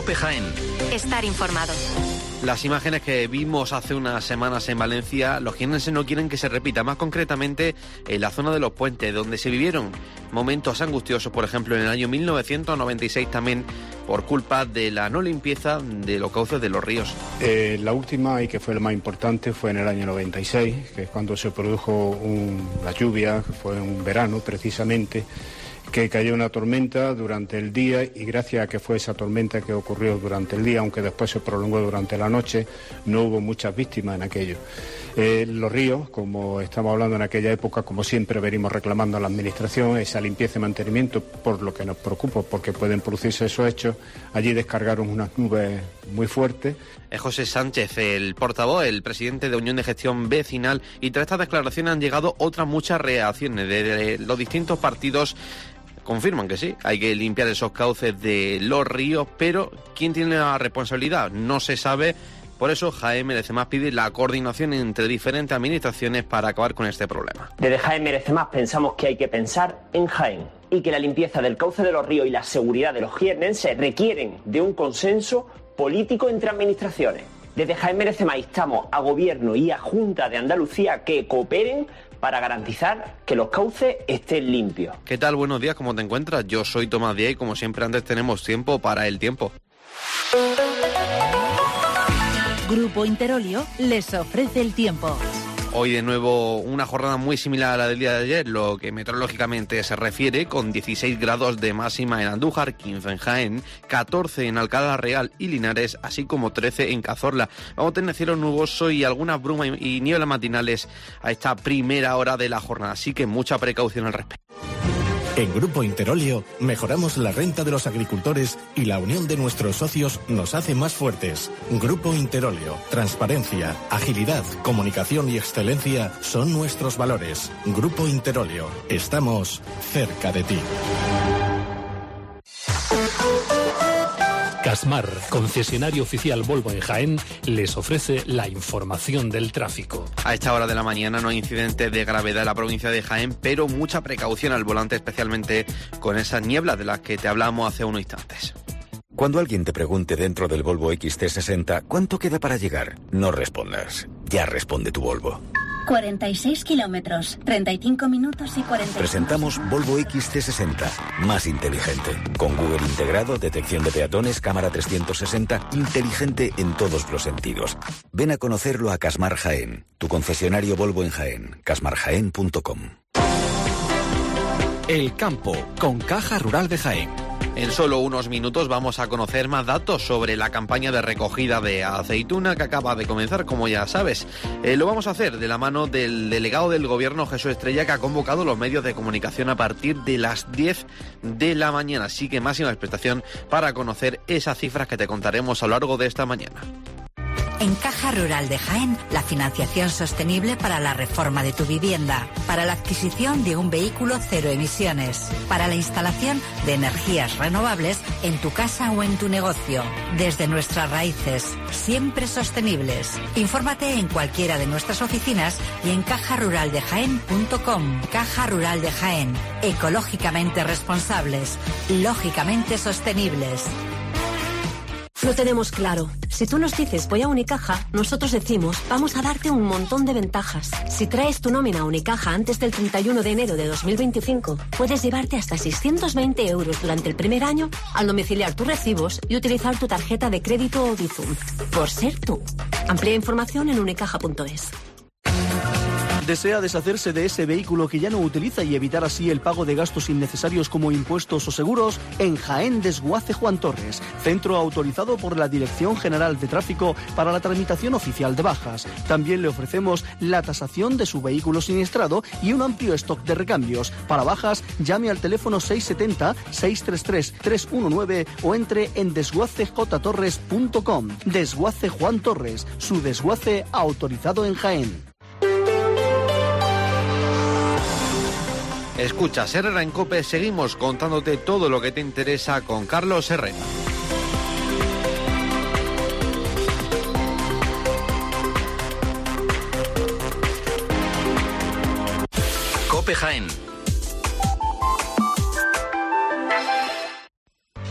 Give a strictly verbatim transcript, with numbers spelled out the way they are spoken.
COPE Jaén. Estar informado. Las imágenes que vimos hace unas semanas en Valencia, los jienenses no quieren que se repita, más concretamente en la zona de los puentes, donde se vivieron momentos angustiosos, por ejemplo, en el año mil novecientos noventa y seis también, por culpa de la no limpieza de los cauces de los ríos. Eh, la última, y que fue la más importante, fue en el año noventa y seis, que es cuando se produjo un, la lluvia, que fue un verano precisamente, que cayó una tormenta durante el día, y gracias a que fue esa tormenta que ocurrió durante el día, aunque después se prolongó durante la noche, no hubo muchas víctimas en aquello. Eh, los ríos, como estamos hablando en aquella época, como siempre venimos reclamando a la Administración, esa limpieza y mantenimiento, por lo que nos preocupa, porque pueden producirse esos hechos. Allí descargaron unas nubes muy fuertes. Es José Sánchez, el portavoz, el presidente de Unión de Gestión Vecinal, y tras estas declaraciones han llegado otras muchas reacciones de, de los distintos partidos. Confirman que sí, hay que limpiar esos cauces de los ríos, pero ¿quién tiene la responsabilidad? No se sabe. Por eso Jaén Merece Más pide la coordinación entre diferentes administraciones para acabar con este problema. Desde Jaén Merece Más pensamos que hay que pensar en Jaén y que la limpieza del cauce de los ríos y la seguridad de los jiennenses requieren de un consenso político entre administraciones. Desde Jaén Merece Más instamos a Gobierno y a Junta de Andalucía que cooperen para garantizar que los cauces estén limpios. ¿Qué tal? Buenos días, ¿cómo te encuentras? Yo soy Tomás Díaz y como siempre antes tenemos tiempo para el tiempo. Grupo Interolio les ofrece el tiempo. Hoy de nuevo una jornada muy similar a la del día de ayer, lo que meteorológicamente se refiere, con dieciséis grados de máxima en Andújar, quince en Jaén, catorce en Alcalá Real y Linares, así como trece en Cazorla. Vamos a tener cielo nuboso y algunas brumas y nieblas matinales a esta primera hora de la jornada, así que mucha precaución al respecto. En Grupo Interolio mejoramos la renta de los agricultores y la unión de nuestros socios nos hace más fuertes. Grupo Interolio, transparencia, agilidad, comunicación y excelencia son nuestros valores. Grupo Interolio, estamos cerca de ti. Casmar, concesionario oficial Volvo en Jaén, les ofrece la información del tráfico. A esta hora de la mañana no hay incidentes de gravedad en la provincia de Jaén, pero mucha precaución al volante, especialmente con esas nieblas de las que te hablamos hace unos instantes. Cuando alguien te pregunte dentro del Volvo X C sesenta ¿cuánto queda para llegar? No respondas. Ya responde tu Volvo. cuarenta y seis kilómetros, treinta y cinco minutos y cuarenta y cinco. Presentamos Volvo X C sesenta, más inteligente. Con Google integrado, detección de peatones, cámara trescientos sesenta, inteligente en todos los sentidos. Ven a conocerlo a Casmar Jaén, tu concesionario Volvo en Jaén, casmar jaén punto com. El campo, con Caja Rural de Jaén. En solo unos minutos vamos a conocer más datos sobre la campaña de recogida de aceituna que acaba de comenzar, como ya sabes. Eh, lo vamos a hacer de la mano del delegado del Gobierno, Jesús Estrella, que ha convocado los medios de comunicación a partir de las diez de la mañana. Así que máxima expectación para conocer esas cifras que te contaremos a lo largo de esta mañana. En Caja Rural de Jaén, la financiación sostenible para la reforma de tu vivienda, para la adquisición de un vehículo cero emisiones, para la instalación de energías renovables en tu casa o en tu negocio. Desde nuestras raíces, siempre sostenibles. Infórmate en cualquiera de nuestras oficinas y en caja rural de jaén punto com. Caja Rural de Jaén, ecológicamente responsables, lógicamente sostenibles. Lo tenemos claro. Si tú nos dices voy a Unicaja, nosotros decimos vamos a darte un montón de ventajas. Si traes tu nómina a Unicaja antes del treinta y uno de enero de dos mil veinticinco, puedes llevarte hasta seiscientos veinte euros durante el primer año al domiciliar tus recibos y utilizar tu tarjeta de crédito o Bizum. Por ser tú. Amplía información en unicaja punto es. ¿Desea deshacerse de ese vehículo que ya no utiliza y evitar así el pago de gastos innecesarios como impuestos o seguros? En Jaén Desguace Juan Torres, centro autorizado por la Dirección General de Tráfico para la tramitación oficial de bajas. También le ofrecemos la tasación de su vehículo siniestrado y un amplio stock de recambios. Para bajas, llame al teléfono seis siete cero, seis tres tres, tres uno nueve o entre en desguace j torres punto com. Desguace Juan Torres, su desguace autorizado en Jaén. Escuchas Herrera en COPE, seguimos contándote todo lo que te interesa con Carlos Herrera. COPE Jaén,